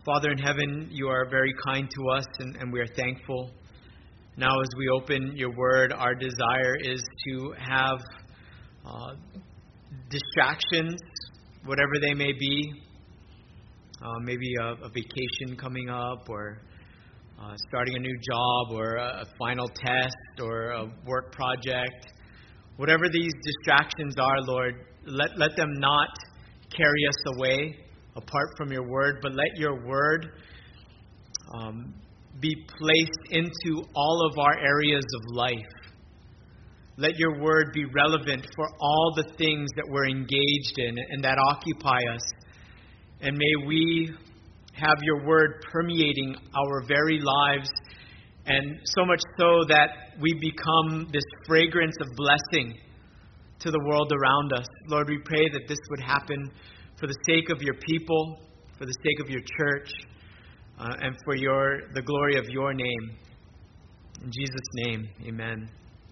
Father in heaven, you are very kind to us, and we are thankful. Now as we open your word, our desire is to have distractions, whatever they may be. Maybe a vacation coming up, or starting a new job, or a final test, or a work project. Whatever these distractions are, Lord, let them not carry us away apart from your word, but let your word be placed into all of our areas of life. Let your word be relevant for all the things that we're engaged in and that occupy us. And may we have your word permeating our very lives, and so much so that we become this fragrance of blessing to the world around us. Lord, we pray that this would happen for the sake of your people, for the sake of your church, and for the glory of your name. In Jesus' name, amen.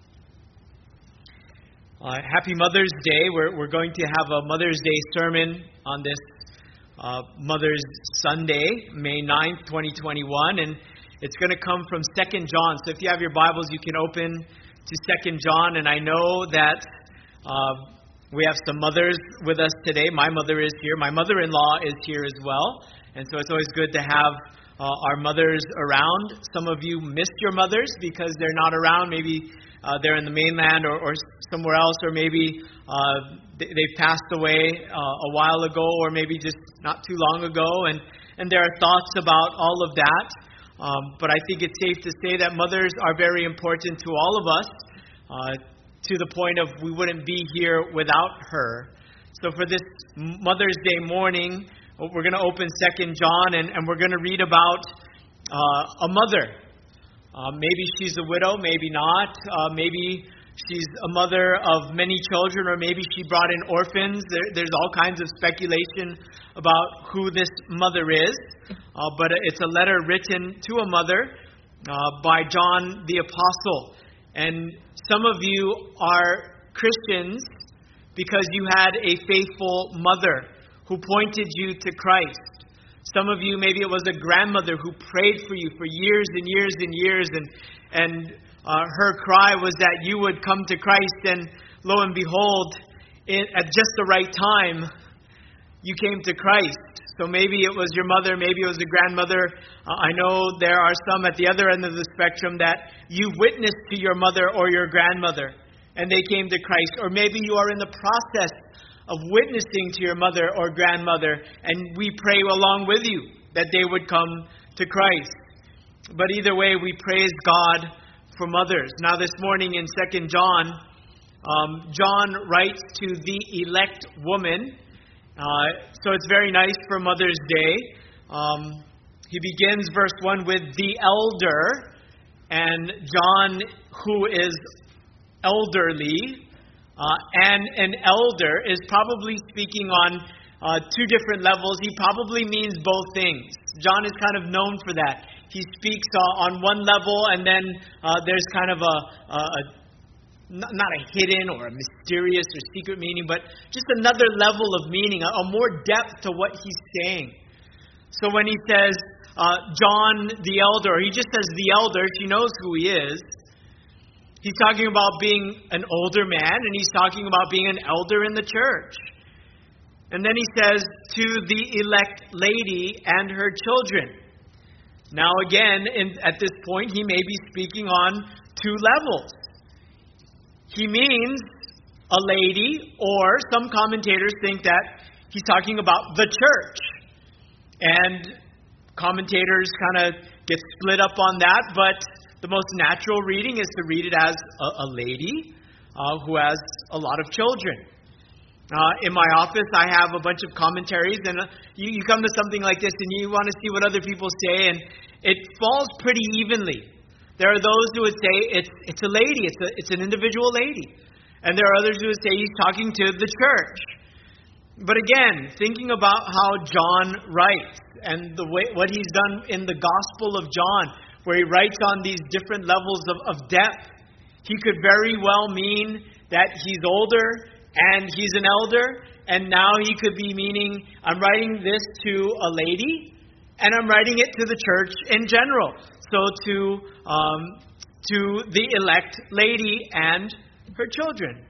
Happy Mother's Day. We're going to have a Mother's Day sermon on this Mother's Sunday, May 9th, 2021, and it's going to come from 2 John. So if you have your Bibles, you can open to 2 John, and I know that we have some mothers with us today. My mother is here. My mother-in-law is here as well, and so it's always good to have our mothers around. Some of you missed your mothers because they're not around. Maybe they're in the mainland or somewhere else, or maybe they passed away a while ago, or maybe just not too long ago, and there are thoughts about all of that. But I think it's safe to say that mothers are very important to all of us, to the point of we wouldn't be here without her. So for this Mother's Day morning, we're going to open 2 John, and we're going to read about a mother. Maybe she's a widow, maybe not. Maybe she's a mother of many children, or maybe she brought in orphans. There's all kinds of speculation about who this mother is. But it's a letter written to a mother by John the Apostle. And some of you are Christians because you had a faithful mother who pointed you to Christ. Some of you, maybe it was a grandmother who prayed for you for years and years and years, and her cry was that you would come to Christ, and lo and behold, at just the right time, you came to Christ. So maybe it was your mother, maybe it was a grandmother. I know there are some at the other end of the spectrum that you witnessed to your mother or your grandmother, and they came to Christ. Or maybe you are in the process of witnessing to your mother or grandmother, and we pray along with you that they would come to Christ. But either way, we praise God for mothers. Now this morning in 2 John, John writes to the elect woman. So it's very nice for Mother's Day. He begins verse 1 with the elder, and John, who is elderly, and an elder, is probably speaking on two different levels. He probably means both things. John is kind of known for that. He speaks on one level, and then there's kind of not a hidden or a mysterious or secret meaning, but just another level of meaning, a more depth to what he's saying. So when he says John the elder, or he just says the elder, she knows who he is. He's talking about being an older man, and he's talking about being an elder in the church. And then he says, to the elect lady and her children. Now again, at this point, he may be speaking on two levels. He means a lady, or some commentators think that he's talking about the church. And commentators kind of get split up on that, but the most natural reading is to read it as a lady who has a lot of children. In my office, I have a bunch of commentaries, and you come to something like this, and you want to see what other people say, and it falls pretty evenly. There are those who would say it's a lady, it's an individual lady. And there are others who would say he's talking to the church. But again, thinking about how John writes and the way what he's done in the Gospel of John, where he writes on these different levels of depth, he could very well mean that he's older and he's an elder, and now he could be meaning, I'm writing this to a lady, And I'm writing it to the church in general. So to the elect lady and her children.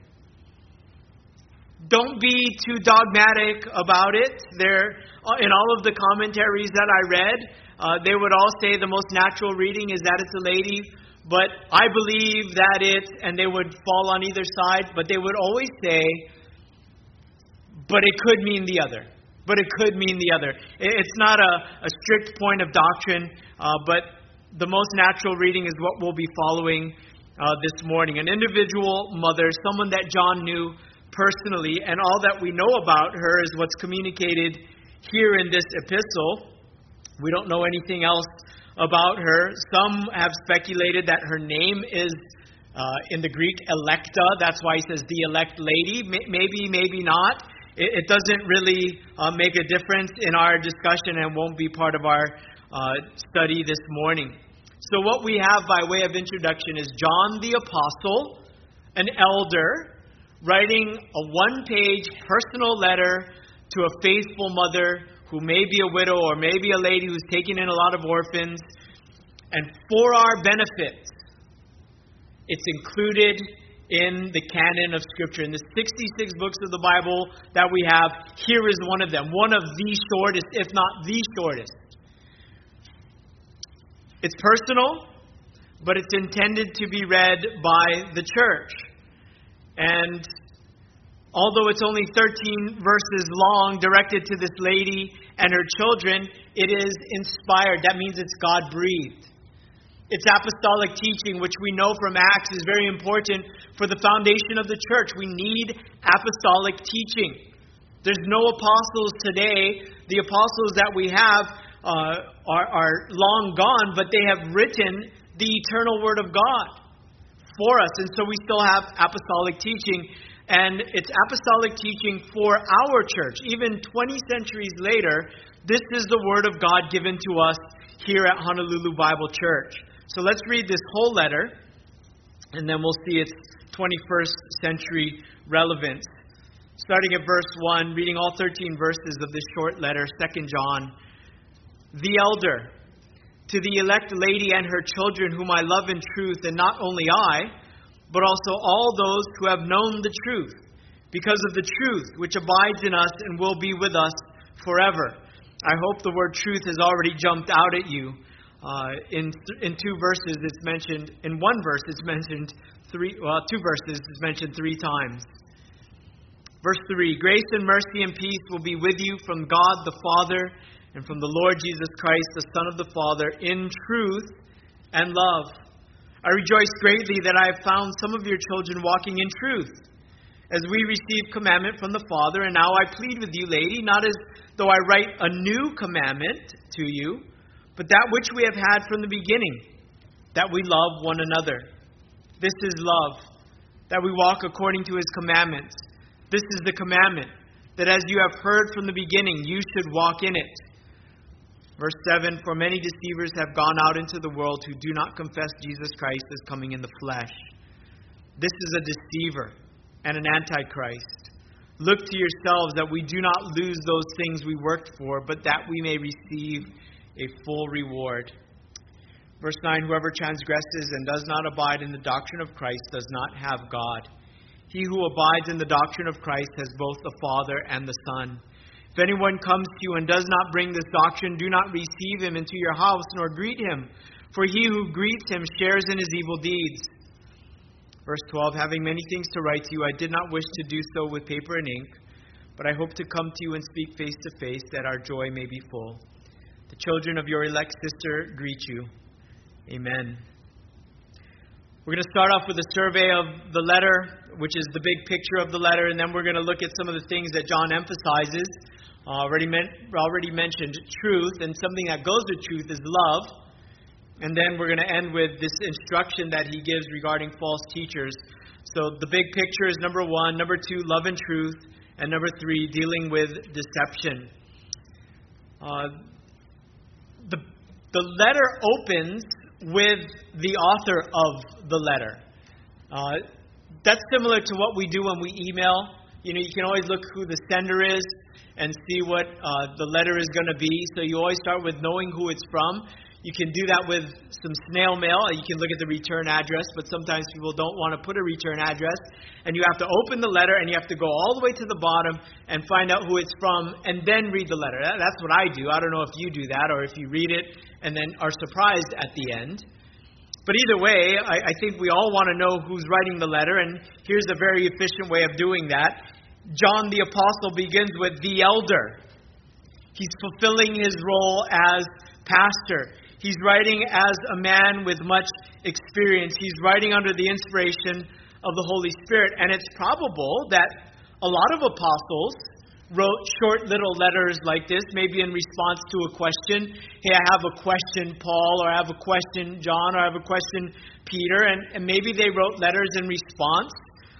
Don't be too dogmatic about it. In all of the commentaries that I read, they would all say the most natural reading is that it's a lady. But I believe that and they would fall on either side, but they would always say, but it could mean the other. But it could mean the other. It's not a strict point of doctrine, but the most natural reading is what we'll be following this morning. An individual mother, someone that John knew personally, and all that we know about her is what's communicated here in this epistle. We don't know anything else about her. Some have speculated that her name is in the Greek Electa. That's why he says the elect lady. Maybe, maybe not. It doesn't really make a difference in our discussion and won't be part of our study this morning. So what we have by way of introduction is John the Apostle, an elder, writing a one-page personal letter to a faithful mother who may be a widow or maybe a lady who's taking in a lot of orphans. And for our benefit, it's included in the canon of Scripture. In the 66 books of the Bible that we have, here is one of them. One of the shortest, if not the shortest. It's personal, but it's intended to be read by the church. And although it's only 13 verses long, directed to this lady and her children, it is inspired. That means it's God-breathed. It's apostolic teaching, which we know from Acts is very important for the foundation of the church. We need apostolic teaching. There's no apostles today. The apostles that we have are long gone, but they have written the eternal Word of God for us. And so we still have apostolic teaching. And it's apostolic teaching for our church. Even 20 centuries later, this is the Word of God given to us here at Honolulu Bible Church. So let's read this whole letter, and then we'll see its 21st century relevance. Starting at verse 1, reading all 13 verses of this short letter, 2 John. The elder, to the elect lady and her children whom I love in truth, and not only I, but also all those who have known the truth, because of the truth which abides in us and will be with us forever. I hope the word truth has already jumped out at you. In two verses, it's mentioned. In one verse, it's mentioned two verses, it's mentioned 3 times. Verse 3: Grace and mercy and peace will be with you from God the Father and from the Lord Jesus Christ, the Son of the Father, in truth and love. I rejoice greatly that I have found some of your children walking in truth, as we receive commandment from the Father. And now I plead with you, lady, not as though I write a new commandment to you, but that which we have had from the beginning, that we love one another. This is love, that we walk according to His commandments. This is the commandment, that as you have heard from the beginning, you should walk in it. Verse 7, for many deceivers have gone out into the world who do not confess Jesus Christ as coming in the flesh. This is a deceiver and an antichrist. Look to yourselves that we do not lose those things we worked for, but that we may receive a full reward. Verse 9, whoever transgresses and does not abide in the doctrine of Christ does not have God. He who abides in the doctrine of Christ has both the Father and the Son. If anyone comes to you and does not bring this doctrine, do not receive him into your house, nor greet him, for he who greets him shares in his evil deeds. Verse 12, having many things to write to you, I did not wish to do so with paper and ink, but I hope to come to you and speak face to face, that our joy may be full. The children of your elect sister greet you. Amen. We're going to start off with a survey of the letter, which is the big picture of the letter, and then we're going to look at some of the things that John emphasizes. Already mentioned truth, and something that goes with truth is love. And then we're going to end with this instruction that he gives regarding false teachers. So the big picture is number 1, number 2, love and truth, and number 3, dealing with deception. The letter opens with the author of the letter. That's similar to what we do when we email. You know, you can always look who the sender is. and see what the letter is going to be. So you always start with knowing who it's from. You can do that with some snail mail. You can look at the return address, but sometimes people don't want to put a return address. And you have to open the letter, and you have to go all the way to the bottom and find out who it's from, and then read the letter. That's what I do. I don't know if you do that, or if you read it and then are surprised at the end. But either way, I think we all want to know who's writing the letter, and here's a very efficient way of doing that. John the Apostle begins with the elder. He's fulfilling his role as pastor. He's writing as a man with much experience. He's writing under the inspiration of the Holy Spirit. And it's probable that a lot of apostles wrote short little letters like this, maybe in response to a question. Hey, I have a question, Paul, or I have a question, John, or I have a question, Peter. And maybe they wrote letters in response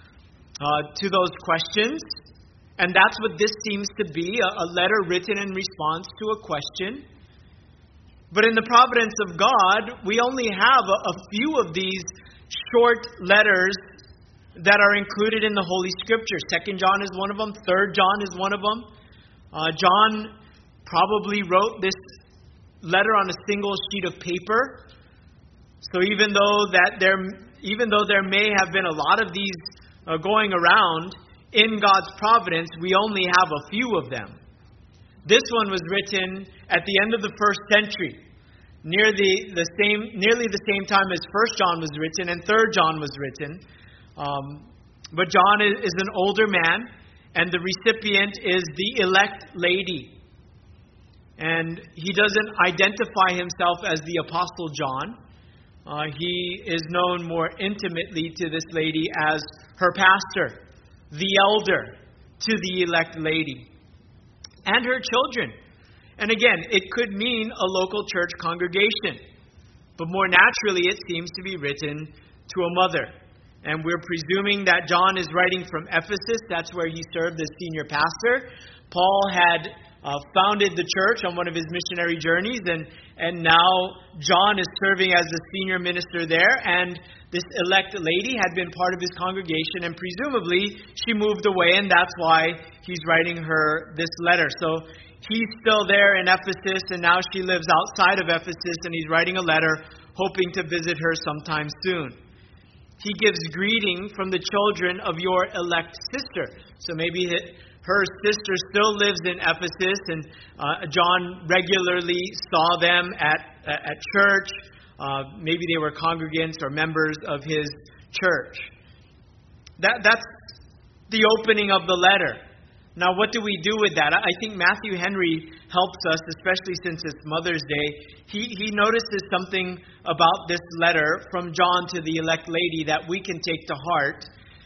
to those questions. And that's what this seems to be, a letter written in response to a question. But in the providence of God, we only have a few of these short letters that are included in the Holy Scriptures. 2 John is one of them. 3 John is one of them. John probably wrote this letter on a single sheet of paper. So even though there may have been a lot of these going around, in God's providence, we only have a few of them. This one was written at the end of the first century, nearly the same time as 1 John was written and 3 John was written. But John is an older man, and the recipient is the elect lady. And he doesn't identify himself as the Apostle John. He is known more intimately to this lady as her pastor, the elder to the elect lady, and her children. And again, it could mean a local church congregation, but more naturally it seems to be written to a mother. And we're presuming that John is writing from Ephesus. That's where he served as senior pastor. Paul had founded the church on one of his missionary journeys, and now John is serving as the senior minister there, and this elect lady had been part of his congregation, and presumably she moved away, and that's why he's writing her this letter. So he's still there in Ephesus, and now she lives outside of Ephesus, and he's writing a letter hoping to visit her sometime soon. He gives greeting from the children of your elect sister. So maybe her sister still lives in Ephesus, and John regularly saw them at church. Maybe they were congregants or members of his church. That's the opening of the letter. Now, what do we do with that? I think Matthew Henry helps us, especially since it's Mother's Day. He notices something about this letter from John to the elect lady that we can take to heart.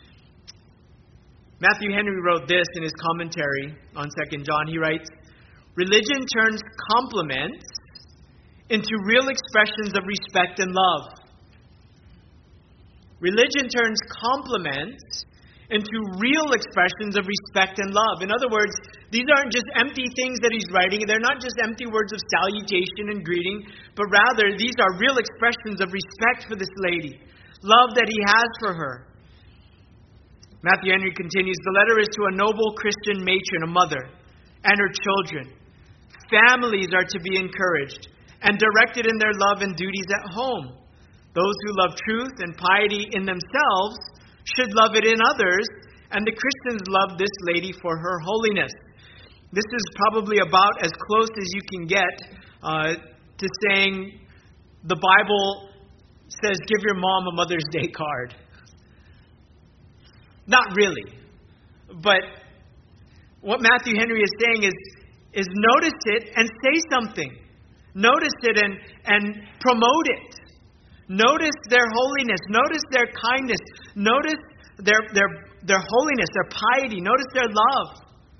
Matthew Henry wrote this in his commentary on 2 John. He writes, "Religion turns compliments into real expressions of respect and love." Religion turns compliments into real expressions of respect and love. In other words, these aren't just empty things that he's writing. They're not just empty words of salutation and greeting, but rather these are real expressions of respect for this lady, love that he has for her. Matthew Henry continues, "The letter is to a noble Christian matron, a mother, and her children. Families are to be encouraged and directed in their love and duties at home. Those who love truth and piety in themselves should love it in others, and the Christians love this lady for her holiness." This is probably about as close as you can get to saying the Bible says give your mom a Mother's Day card. Not really. But what Matthew Henry is saying is notice it and say something. Notice it and promote it. Notice their holiness. Notice their kindness. Notice their holiness, their piety. Notice their love.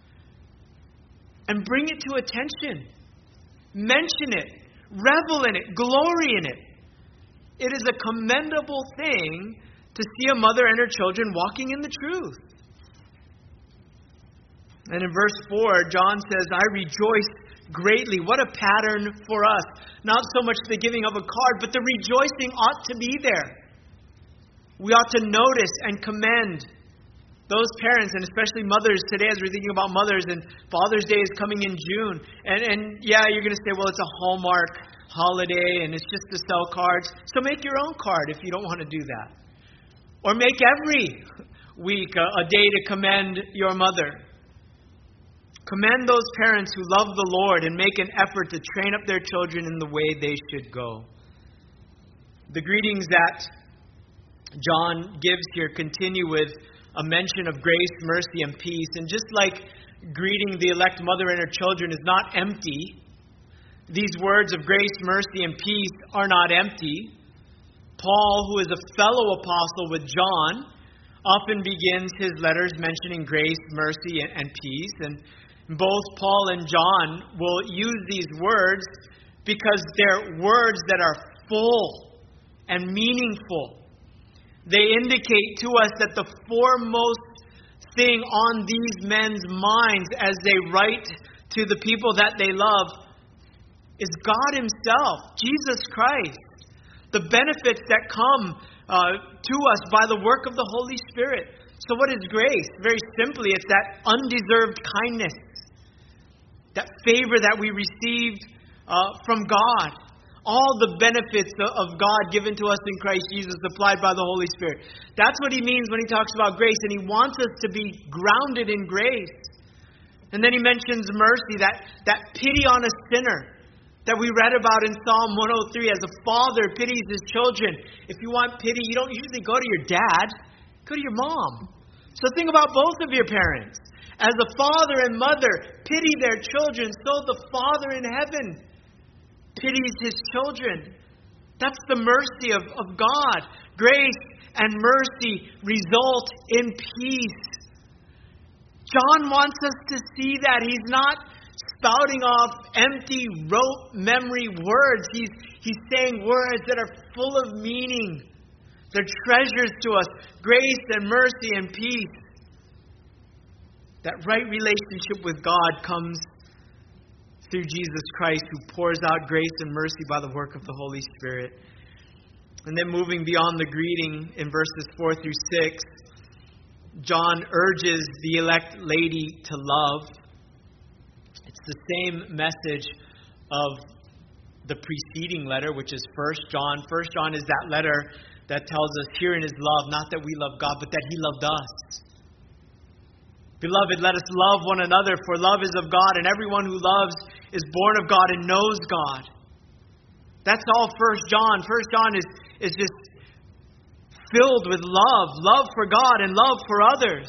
And bring it to attention. Mention it. Revel in it. Glory in it. It is a commendable thing to see a mother and her children walking in the truth. And in verse 4, John says, "I rejoice greatly." What a pattern for us. Not so much the giving of a card, but the rejoicing ought to be there. We ought to notice and commend Those parents, and especially mothers today, as we're thinking about mothers, and Father's Day is coming in June. And yeah, you're going to say, well, it's a Hallmark holiday, and it's just to sell cards. So make your own card if you don't want to do that. Or make every week a day to commend your mother. Commend those parents who love the Lord and make an effort to train up their children in the way they should go. The greetings that John gives here continue with a mention of grace, mercy, and peace. And just like greeting the elect mother and her children is not empty, these words of grace, mercy, and peace are not empty. Paul, who is a fellow apostle with John, often begins his letters mentioning grace, mercy, and peace. And both Paul and John will use these words because they're words that are full and meaningful. They indicate to us that the foremost thing on these men's minds as they write to the people that they love is God Himself, Jesus Christ. The benefits that come to us by the work of the Holy Spirit. So what is grace? Very simply, it's that undeserved kindness, that favor that we received from God. All the benefits of God given to us in Christ Jesus applied by the Holy Spirit. That's what he means when he talks about grace. And he wants us to be grounded in grace. And then he mentions mercy, that pity on a sinner that we read about in Psalm 103. As a father pities his children. If you want pity, you don't usually go to your dad. Go to your mom. So think about both of your parents. As a father and mother pity their children, so the Father in heaven pities His children. That's the mercy of God. Grace and mercy result in peace. John wants us to see that. He's not spouting off empty rote memory words. He's saying words that are full of meaning. They're treasures to us. Grace and mercy and peace. That right relationship with God comes through Jesus Christ, who pours out grace and mercy by the work of the Holy Spirit. And then moving beyond the greeting in verses 4 through 6, John urges the elect lady to love. It's the same message of the preceding letter, which is 1 John. 1 John is that letter that tells us herein is love, not that we love God, but that He loved us. Beloved, let us love one another, for love is of God, and everyone who loves is born of God and knows God. That's all 1 John. 1 John is just filled with love for God and love for others.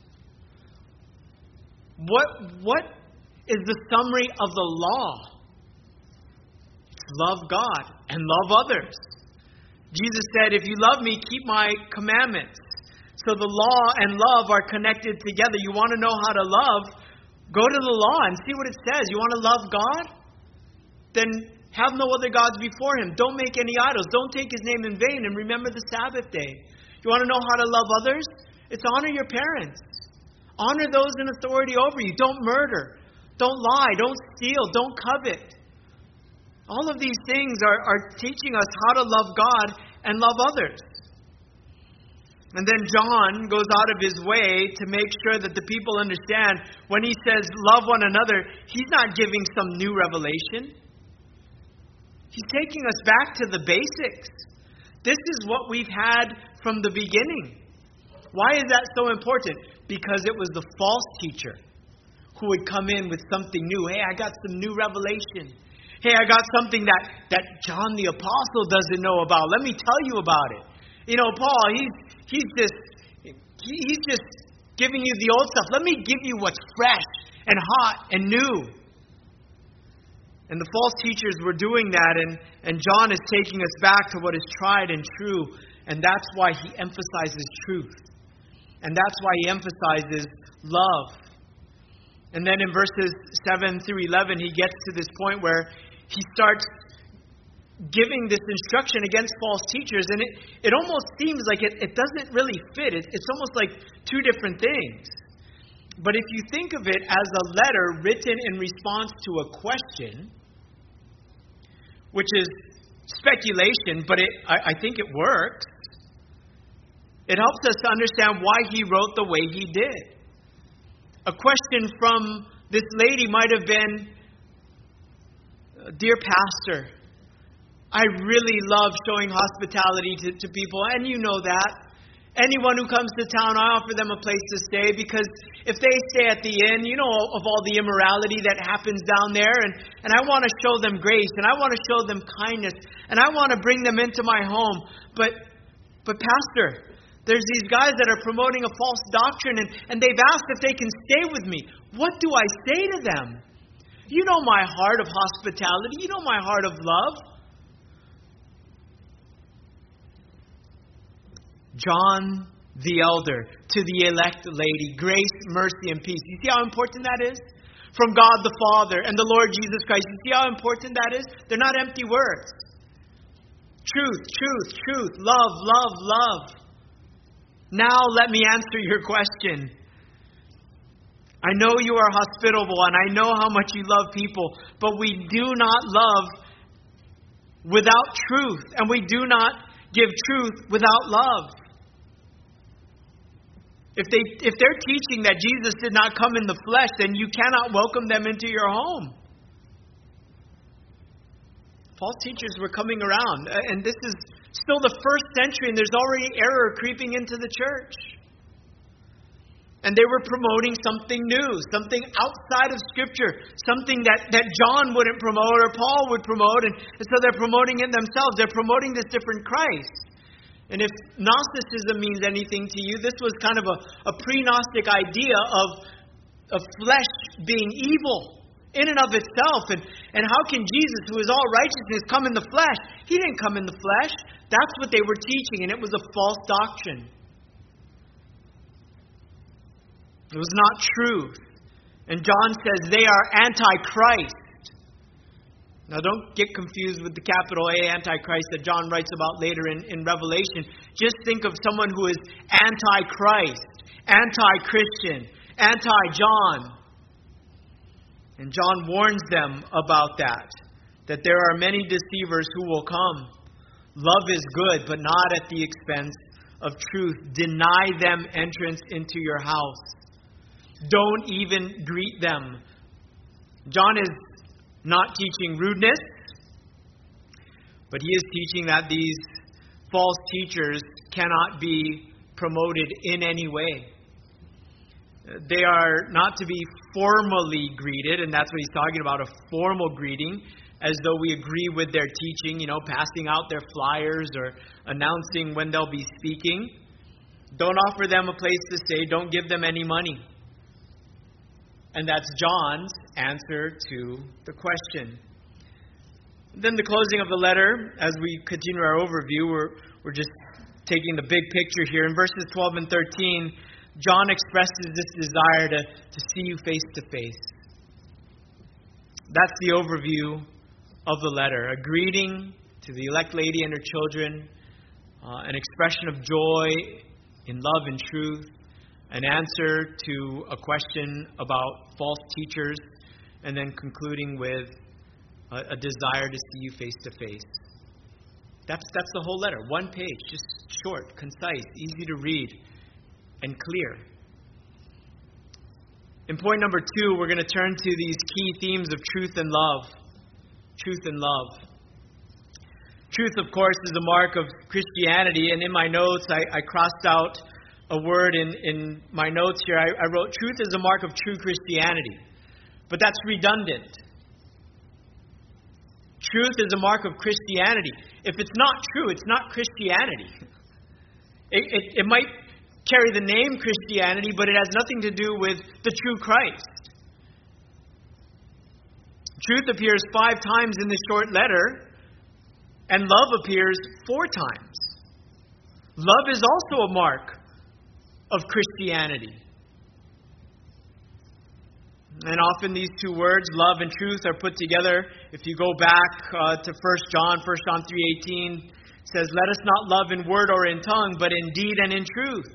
What is the summary of the law? It's love God and love others. Jesus said, if you love me, keep my commandments. So the law and love are connected together. You want to know how to love? Go to the law and see what it says. You want to love God? Then have no other gods before Him. Don't make any idols. Don't take His name in vain, and remember the Sabbath day. You want to know how to love others? It's honor your parents. Honor those in authority over you. Don't murder. Don't lie. Don't steal. Don't covet. All of these things are teaching us how to love God and love others. And then John goes out of his way to make sure that the people understand when he says love one another, he's not giving some new revelation. He's taking us back to the basics. This is what we've had from the beginning. Why is that so important? Because it was the false teacher who would come in with something new. Hey, I got some new revelation. Hey, I got something that John the Apostle doesn't know about. Let me tell you about it. You know, Paul, he's just giving you the old stuff. Let me give you what's fresh and hot and new. And the false teachers were doing that, and John is taking us back to what is tried and true, and that's why he emphasizes truth. And that's why he emphasizes love. And then in verses 7 through 11, he gets to this point where he starts giving this instruction against false teachers, and it almost seems like it doesn't really fit. It's almost like two different things. But if you think of it as a letter written in response to a question, which is speculation, but I think it works. It helps us to understand why he wrote the way he did. A question from this lady might have been, "Dear Pastor, I really love showing hospitality to people, and you know that. Anyone who comes to town, I offer them a place to stay, because if they stay at the inn, you know of all the immorality that happens down there, and I want to show them grace, and I want to show them kindness, and I want to bring them into my home. But Pastor, there's these guys that are promoting a false doctrine, and they've asked if they can stay with me. What do I say to them? You know my heart of hospitality. You know my heart of love." John the Elder, to the elect lady, grace, mercy, and peace. You see how important that is? From God the Father and the Lord Jesus Christ. You see how important that is? They're not empty words. Truth, truth, truth. Love, love, love. Now let me answer your question. I know you are hospitable, and I know how much you love people, but we do not love without truth, and we do not give truth without love. If they're teaching that Jesus did not come in the flesh, then you cannot welcome them into your home. False teachers were coming around, and this is still the first century, and there's already error creeping into the church. And they were promoting something new, something outside of Scripture, something that John wouldn't promote or Paul would promote, and so they're promoting it themselves. They're promoting this different Christ. And if Gnosticism means anything to you, this was kind of a pre-Gnostic idea of flesh being evil in and of itself. And how can Jesus, who is all righteousness, come in the flesh? He didn't come in the flesh. That's what they were teaching, and it was a false doctrine. It was not truth. And John says they are anti-Christ. Now don't get confused with the capital A Antichrist that John writes about later in Revelation. Just think of someone who is anti-Christ, anti-Christian, anti-John. And John warns them about that there are many deceivers who will come. Love is good, but not at the expense of truth. Deny them entrance into your house. Don't even greet them. John is not teaching rudeness, but he is teaching that these false teachers cannot be promoted in any way. They are not to be formally greeted, and that's what he's talking about, a formal greeting, as though we agree with their teaching, passing out their flyers or announcing when they'll be speaking. Don't offer them a place to stay. Don't give them any money. And that's John's answer to the question. Then the closing of the letter, as we continue our overview, we're just taking the big picture here. In verses 12 and 13, John expresses this desire to see you face to face. That's the overview of the letter. A greeting to the elect lady and her children, an expression of joy in love and truth, an answer to a question about false teachers, and then concluding with a desire to see you face to face. That's the whole letter. One page, just short, concise, easy to read, and clear. In point number 2, we're going to turn to these key themes of truth and love. Truth and love. Truth, of course, is a mark of Christianity, and in my notes, I crossed out a word in my notes here. I wrote, truth is a mark of true Christianity. But that's redundant. Truth is a mark of Christianity. If it's not true, it's not Christianity. It might carry the name Christianity, but it has nothing to do with the true Christ. Truth appears 5 times in this short letter, and love appears 4 times. Love is also a mark of Christianity. And often these 2 words, love and truth, are put together. If you go back to 1 John 3:18 says, "Let us not love in word or in tongue, but in deed and in truth."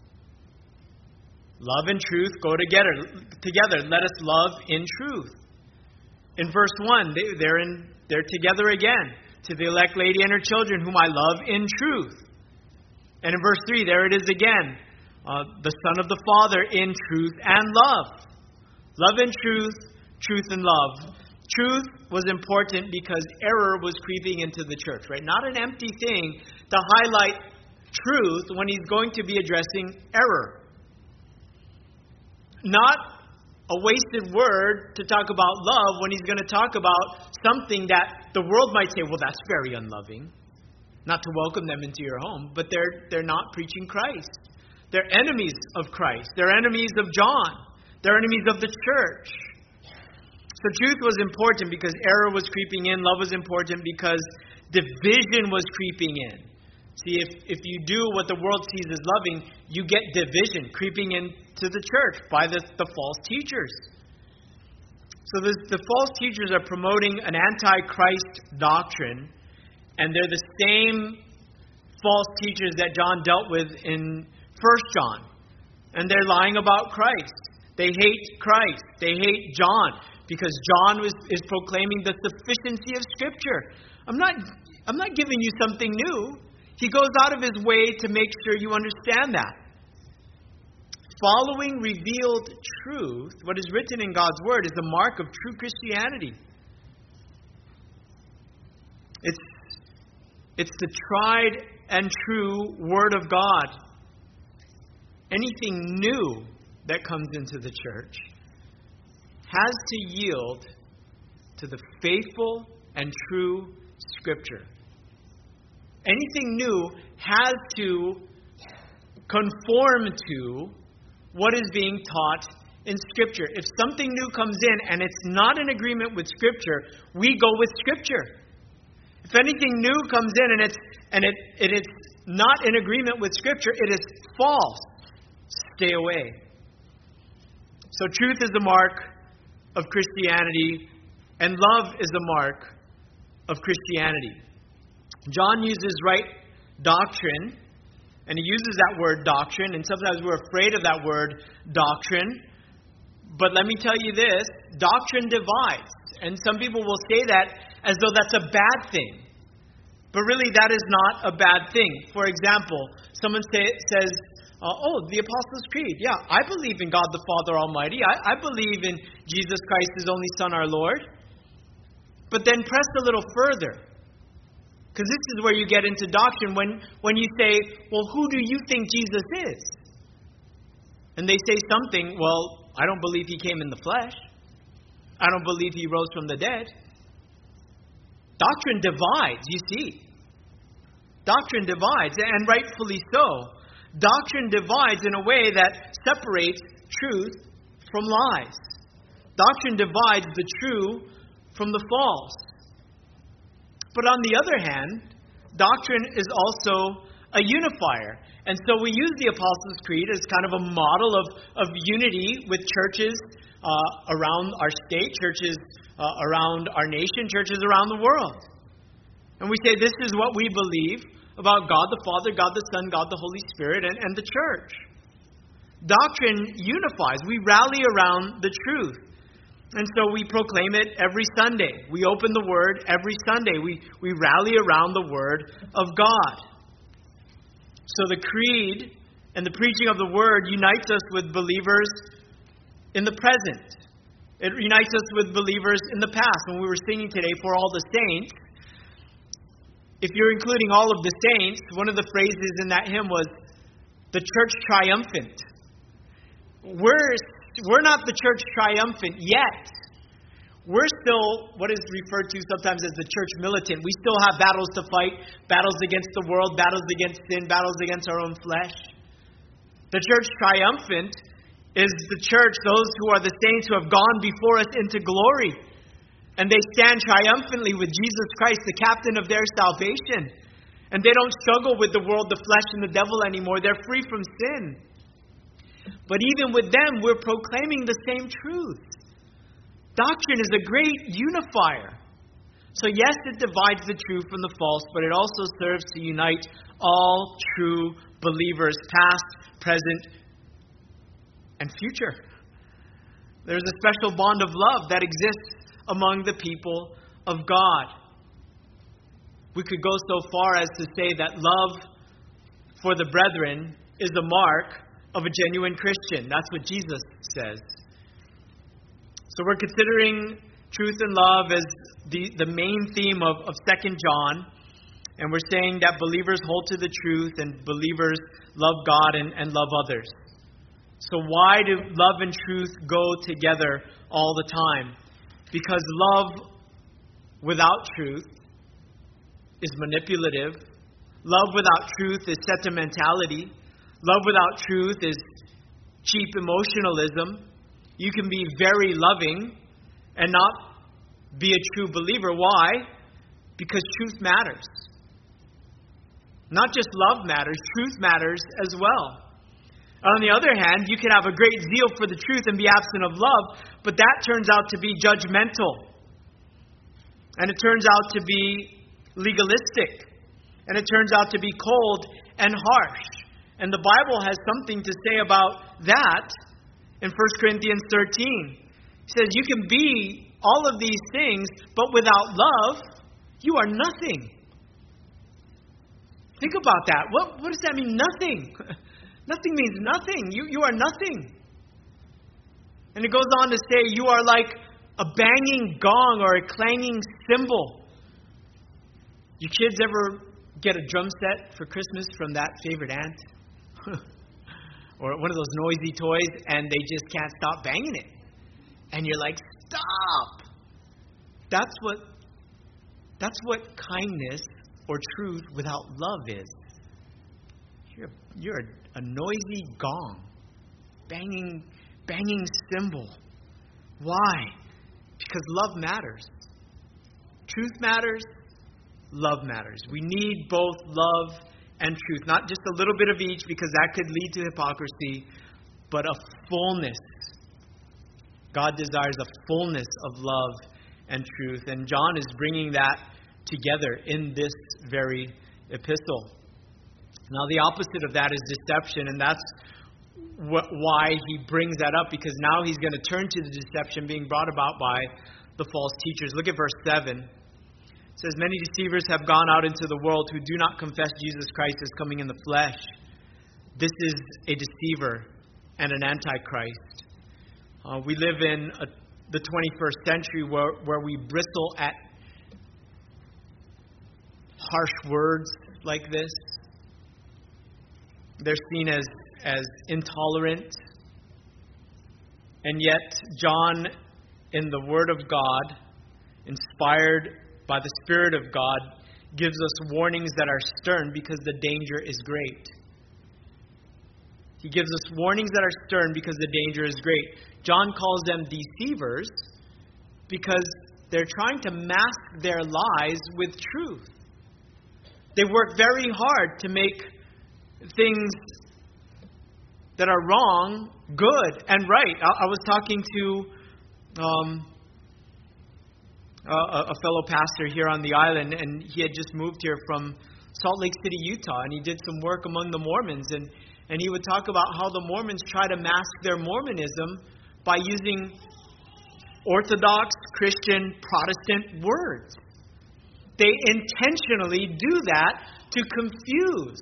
Love and truth go together. Let us love in truth. In verse 1, they're together again. To the elect lady and her children, whom I love in truth. And in verse 3, there it is again. The Son of the Father in truth and love. Love and truth, truth and love. Truth was important because error was creeping into the church, right? Not an empty thing to highlight truth when he's going to be addressing error. Not a wasted word to talk about love when he's going to talk about something that the world might say, well, that's very unloving. Not to welcome them into your home, but they're not preaching Christ. They're enemies of Christ. They're enemies of John. They're enemies of the church. So truth was important because error was creeping in. Love was important because division was creeping in. See, if you do what the world sees as loving, you get division creeping into the church by the false teachers. So the false teachers are promoting an anti-Christ doctrine, and they're the same false teachers that John dealt with in 1 John. And they're lying about Christ. They hate Christ. They hate John because John is proclaiming the sufficiency of Scripture. I'm not giving you something new. He goes out of his way to make sure you understand that. Following revealed truth, what is written in God's Word, is the mark of true Christianity. It's the tried and true Word of God. Anything new that comes into the church has to yield to the faithful and true Scripture. Anything new has to conform to what is being taught in Scripture. If something new comes in and it's not in agreement with Scripture, we go with Scripture. If anything new comes in and it's not in agreement with Scripture, it is false. Stay away. So truth is the mark of Christianity, and love is the mark of Christianity. John uses right doctrine, and he uses that word doctrine, and sometimes we're afraid of that word doctrine. But let me tell you this, doctrine divides. And some people will say that as though that's a bad thing. But really that is not a bad thing. For example, someone says, the Apostles' Creed. Yeah, I believe in God the Father Almighty. I believe in Jesus Christ, His only Son, our Lord. But then press a little further. Because this is where you get into doctrine when you say, well, who do you think Jesus is? And they say something, well, I don't believe He came in the flesh. I don't believe He rose from the dead. Doctrine divides, you see. Doctrine divides, and rightfully so. Doctrine divides in a way that separates truth from lies. Doctrine divides the true from the false. But on the other hand, doctrine is also a unifier. And so we use the Apostles' Creed as kind of a model of unity with churches around our state, churches around our nation, churches around the world. And we say this is what we believe about God the Father, God the Son, God the Holy Spirit, and the church. Doctrine unifies. We rally around the truth. And so we proclaim it every Sunday. We open the Word every Sunday. We rally around the Word of God. So the creed and the preaching of the Word unites us with believers in the present. It unites us with believers in the past. When we were singing today, For All the Saints, if you're including all of the saints, one of the phrases in that hymn was, the church triumphant. We're not the church triumphant yet. We're still what is referred to sometimes as the church militant. We still have battles to fight, battles against the world, battles against sin, battles against our own flesh. The church triumphant is the church, those who are the saints who have gone before us into glory. And they stand triumphantly with Jesus Christ, the captain of their salvation. And they don't struggle with the world, the flesh, and the devil anymore. They're free from sin. But even with them, we're proclaiming the same truth. Doctrine is a great unifier. So yes, it divides the true from the false, but it also serves to unite all true believers, past, present, and future. There's a special bond of love that exists among the people of God. We could go so far as to say that love for the brethren is the mark of a genuine Christian. That's what Jesus says. So we're considering truth and love as the main theme of 2 John. And we're saying that believers hold to the truth and believers love God and love others. So why do love and truth go together all the time? Because love without truth is manipulative. Love without truth is sentimentality. Love without truth is cheap emotionalism. You can be very loving and not be a true believer. Why? Because truth matters. Not just love matters, truth matters as well. On the other hand, you can have a great zeal for the truth and be absent of love, but that turns out to be judgmental. And it turns out to be legalistic. And it turns out to be cold and harsh. And the Bible has something to say about that in 1 Corinthians 13. It says you can be all of these things, but without love, you are nothing. Think about that. What does that mean? Nothing. Nothing means nothing. You are nothing. And it goes on to say you are like a banging gong or a clanging cymbal. You kids ever get a drum set for Christmas from that favorite aunt? Or one of those noisy toys, and they just can't stop banging it. And you're like, stop! That's what kindness or truth without love is. You're a noisy gong, banging cymbal. Why? Because love matters. Truth matters. Love matters. We need both love and truth. Not just a little bit of each, because that could lead to hypocrisy, but a fullness. God desires a fullness of love and truth. And John is bringing that together in this very epistle. Now, the opposite of that is deception, and that's why he brings that up, because now he's going to turn to the deception being brought about by the false teachers. Look at verse 7. It says, many deceivers have gone out into the world who do not confess Jesus Christ as coming in the flesh. This is a deceiver and an antichrist. We live in the 21st century where we bristle at harsh words like this. They're seen as intolerant. And yet, John, in the Word of God, inspired by the Spirit of God, gives us warnings that are stern because the danger is great. He gives us warnings that are stern because the danger is great. John calls them deceivers because they're trying to mask their lies with truth. They work very hard to make things that are wrong good and right. I was talking to a fellow pastor here on the island, and he had just moved here from Salt Lake City, Utah, and he did some work among the Mormons, and he would talk about how the Mormons try to mask their Mormonism by using Orthodox Christian Protestant words. They intentionally do that to confuse.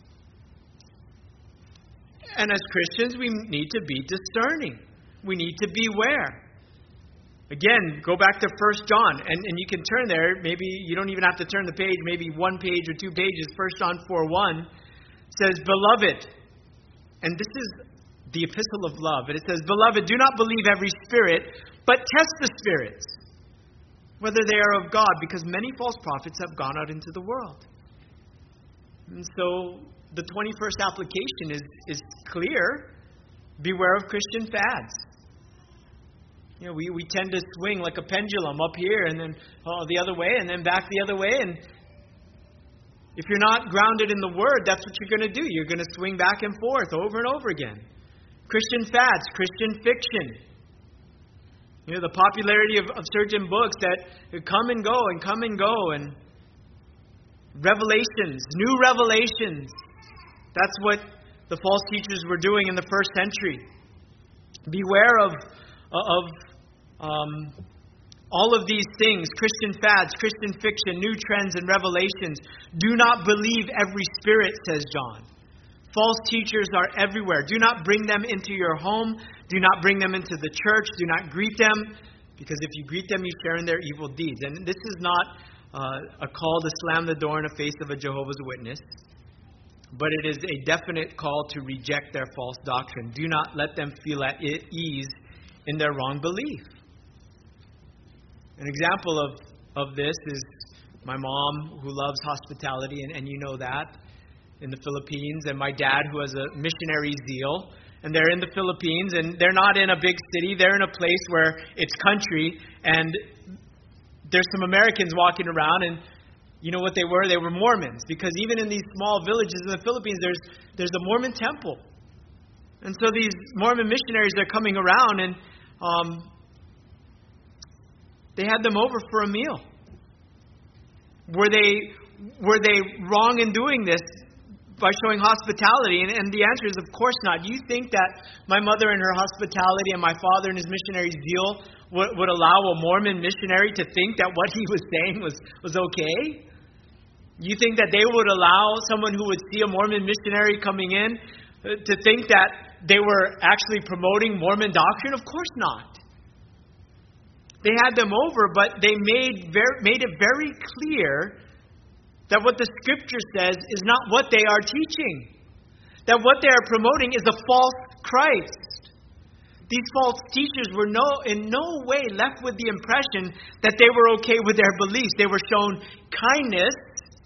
And as Christians, we need to be discerning. We need to beware. Again, go back to 1 John, and you can turn there. Maybe you don't even have to turn the page, maybe one page or 2 pages. 1 John 4:1 says, Beloved, and this is the epistle of love, and it says, Beloved, do not believe every spirit, but test the spirits, whether they are of God, because many false prophets have gone out into the world. And so the 21st application is clear. Beware of Christian fads. You know, we tend to swing like a pendulum up here and then the other way and then back the other way. And if you're not grounded in the Word, that's what you're going to do. You're going to swing back and forth over and over again. Christian fads, Christian fiction. You know, the popularity of certain books that come and go and come and go. And revelations, new revelations. That's what the false teachers were doing in the first century. Beware of all of these things, Christian fads, Christian fiction, new trends and revelations. Do not believe every spirit, says John. False teachers are everywhere. Do not bring them into your home. Do not bring them into the church. Do not greet them, because if you greet them, you share in their evil deeds. And this is not a call to slam the door in the face of a Jehovah's Witness, but it is a definite call to reject their false doctrine. Do not let them feel at ease in their wrong belief. An example of this is my mom, who loves hospitality, and you know that, in the Philippines, and my dad, who has a missionary zeal, and they're in the Philippines, and they're not in a big city, they're in a place where it's country, and there's some Americans walking around, and you know what they were? They were Mormons, because even in these small villages in the Philippines, there's a Mormon temple. And so these Mormon missionaries are coming around, and they had them over for a meal. Were they wrong in doing this by showing hospitality? And the answer is, of course not. Do you think that my mother and her hospitality and my father and his missionary zeal would allow a Mormon missionary to think that what he was saying was okay? You think that they would allow someone who would see a Mormon missionary coming in to think that they were actually promoting Mormon doctrine? Of course not. They had them over, but they made it very clear that what the Scripture says is not what they are teaching. That what they are promoting is a false Christ. These false teachers were in no way left with the impression that they were okay with their beliefs. They were shown kindness,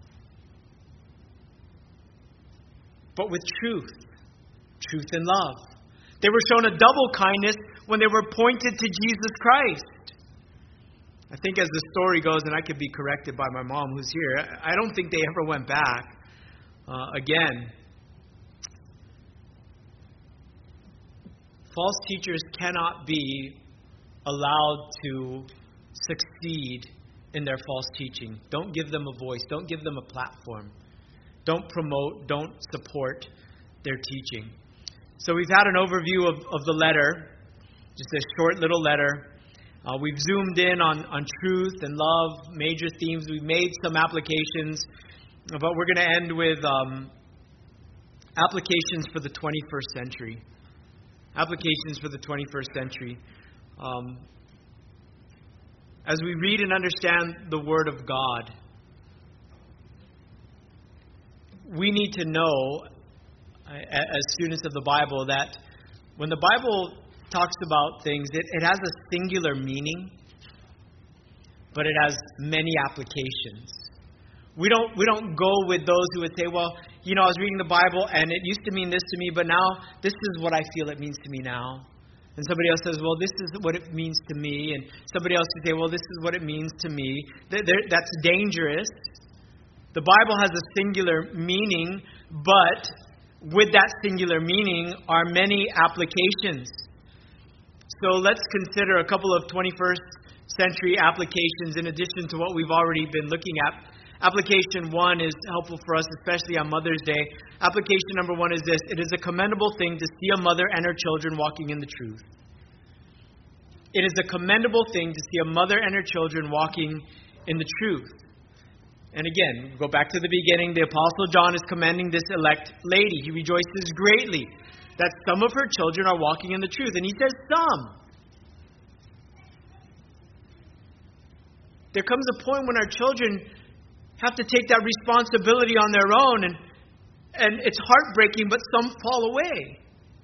but with truth and love. They were shown a double kindness when they were pointed to Jesus Christ. I think as the story goes, and I could be corrected by my mom who's here, I don't think they ever went back again. False teachers cannot be allowed to succeed in their false teaching. Don't give them a voice. Don't give them a platform. Don't promote, don't support their teaching. So we've had an overview of the letter, just a short little letter. We've zoomed in on truth and love, major themes. We've made some applications, but we're going to end with applications for the 21st century. Applications for the 21st century. As we read and understand the Word of God, we need to know, as students of the Bible, that when the Bible talks about things, it has a singular meaning, but it has many applications. We don't go with those who would say, well, I was reading the Bible and it used to mean this to me, but now this is what I feel it means to me now. And somebody else says, well, this is what it means to me. And somebody else would say, well, this is what it means to me. That's dangerous. The Bible has a singular meaning, but with that singular meaning are many applications. So let's consider a couple of 21st century applications in addition to what we've already been looking at. Application 1 is helpful for us, especially on Mother's Day. Application number 1 is this: it is a commendable thing to see a mother and her children walking in the truth. It is a commendable thing to see a mother and her children walking in the truth. And again, go back to the beginning. The Apostle John is commending this elect lady. He rejoices greatly that some of her children are walking in the truth. And he says some. There comes a point when our children have to take that responsibility on their own. And it's heartbreaking, but some fall away.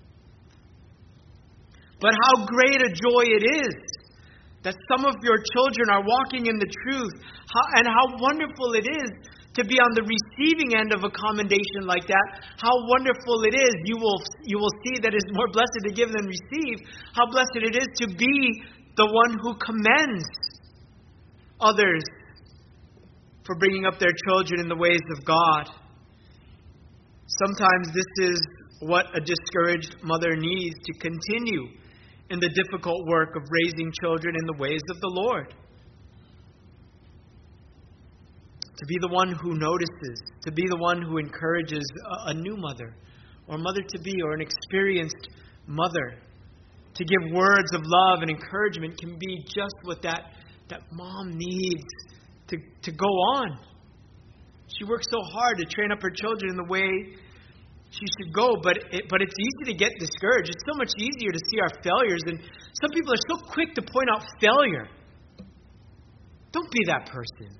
But how great a joy it is that some of your children are walking in the truth. And how wonderful it is to be on the receiving end of a commendation like that. How wonderful it is. You will see that it's more blessed to give than receive. How blessed it is to be the one who commends others for bringing up their children in the ways of God. Sometimes this is what a discouraged mother needs to continue in the difficult work of raising children in the ways of the Lord. To be the one who notices, to be the one who encourages a new mother, or mother-to-be, or an experienced mother. To give words of love and encouragement can be just what that mom needs to go on. She works so hard to train up her children in the way she should go, but it's easy to get discouraged. It's so much easier to see our failures, and some people are so quick to point out failure. Don't be that person.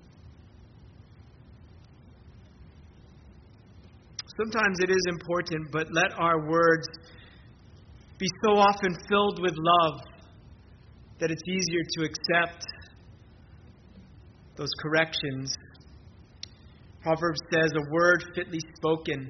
Sometimes it is important, but let our words be so often filled with love that it's easier to accept those corrections. Proverbs says, a word fitly spoken.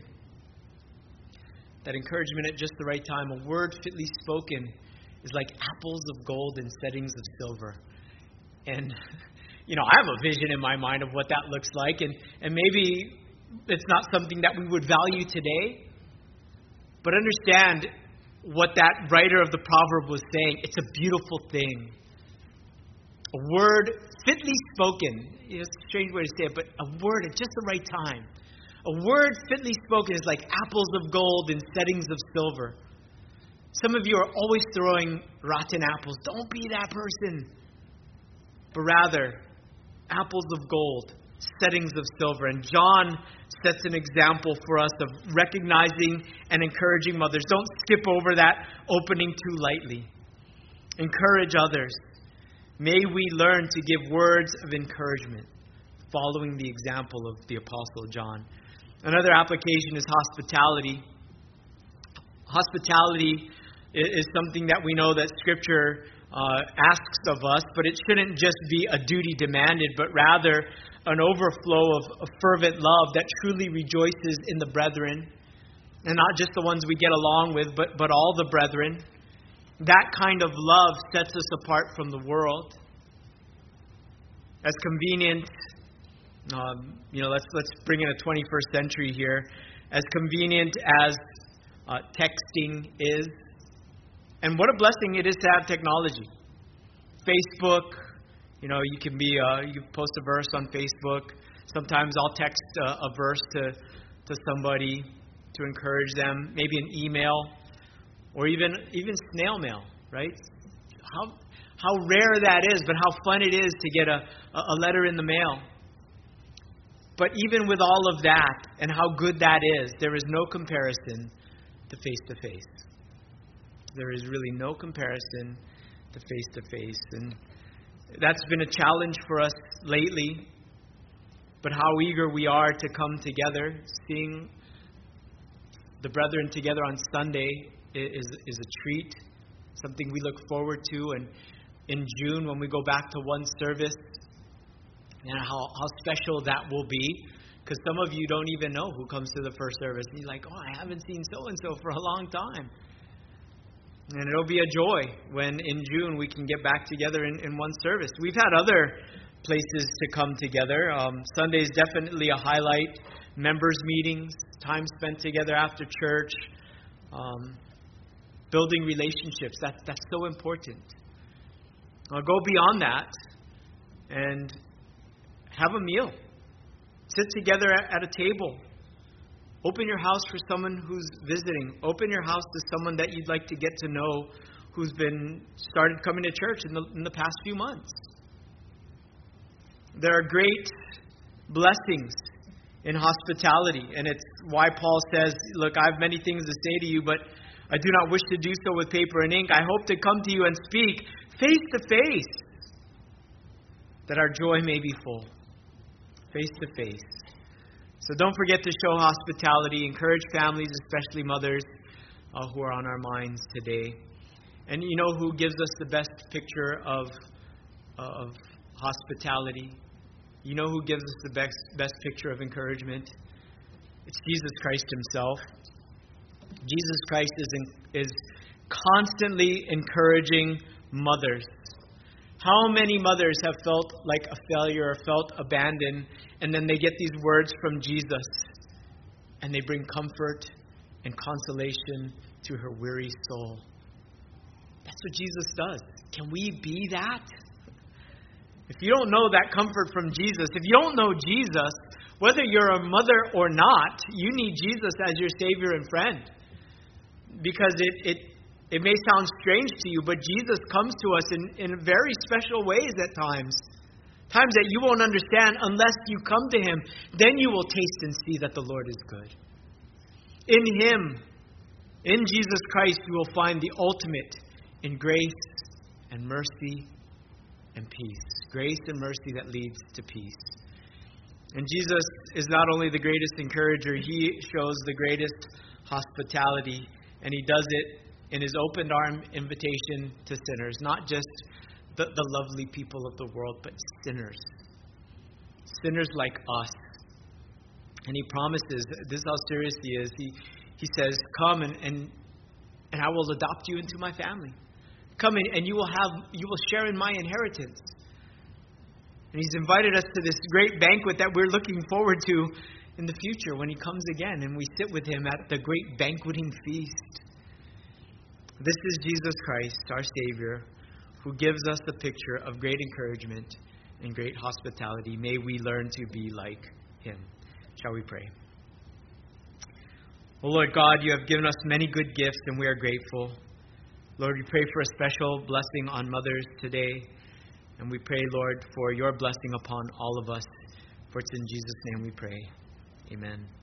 That encouragement at just the right time. A word fitly spoken is like apples of gold in settings of silver. And, I have a vision in my mind of what that looks like. And maybe it's not something that we would value today. But understand what that writer of the proverb was saying. It's a beautiful thing. A word fitly spoken. It's a strange way to say it, but a word at just the right time. A word fitly spoken is like apples of gold in settings of silver. Some of you are always throwing rotten apples. Don't be that person. But rather, apples of gold, settings of silver. And John sets an example for us of recognizing and encouraging mothers. Don't skip over that opening too lightly. Encourage others. May we learn to give words of encouragement, following the example of the Apostle John. Another application is hospitality. Hospitality is something that we know that Scripture asks of us, but it shouldn't just be a duty demanded, but rather an overflow of fervent love that truly rejoices in the brethren, and not just the ones we get along with, but all the brethren. That kind of love sets us apart from the world. As convenient, let's bring in a 21st century here. As convenient as texting is, and what a blessing it is to have technology. Facebook, you can you post a verse on Facebook. Sometimes I'll text a verse to somebody to encourage them. Maybe an email, or even snail mail, right? How rare that is, but how fun it is to get a letter in the mail. But even with all of that and how good that is, there is no comparison to face-to-face. There is really no comparison to face-to-face. And that's been a challenge for us lately. But how eager we are to come together. Seeing the brethren together on Sunday is a treat. Something we look forward to. And in June, when we go back to one service, and how special that will be. Because some of you don't even know who comes to the first service. And you're like, I haven't seen so-and-so for a long time. And it'll be a joy when in June we can get back together in one service. We've had other places to come together. Sunday is definitely a highlight. Members meetings, time spent together after church, building relationships. That's so important. I'll go beyond that and have a meal. Sit together at a table. Open your house for someone who's visiting. Open your house to someone that you'd like to get to know who's started coming to church in the past few months. There are great blessings in hospitality, and it's why Paul says, look, I have many things to say to you, but I do not wish to do so with paper and ink. I hope to come to you and speak face to face, that our joy may be full. Face to face. So don't forget to show hospitality. Encourage families, especially mothers, who are on our minds today. And you know who gives us the best picture of hospitality? You know who gives us the best picture of encouragement? It's Jesus Christ himself. Jesus Christ is constantly encouraging mothers. How many mothers have felt like a failure or felt abandoned, and then they get these words from Jesus, and they bring comfort and consolation to her weary soul? That's what Jesus does. Can we be that? If you don't know that comfort from Jesus, if you don't know Jesus, whether you're a mother or not, you need Jesus as your Savior and friend. Because it may sound strange to you, but Jesus comes to us in very special ways at times. Times that you won't understand unless you come to him. Then you will taste and see that the Lord is good. In Him, in Jesus Christ, you will find the ultimate in grace and mercy and peace. Grace and mercy that leads to peace. And Jesus is not only the greatest encourager, He shows the greatest hospitality. And He does it in His open arm invitation to sinners. Not just the lovely people of the world, but sinners. Sinners like us. And He promises, this is how serious He is. He says, come and I will adopt you into my family. Come and you will share in my inheritance. And He's invited us to this great banquet that we're looking forward to in the future when He comes again and we sit with Him at the great banqueting feast. This is Jesus Christ, our Savior, who gives us the picture of great encouragement and great hospitality. May we learn to be like Him. Shall we pray? Oh Lord God, you have given us many good gifts and we are grateful. Lord, we pray for a special blessing on mothers today. And we pray, Lord, for your blessing upon all of us. For it's in Jesus' name we pray. Amen.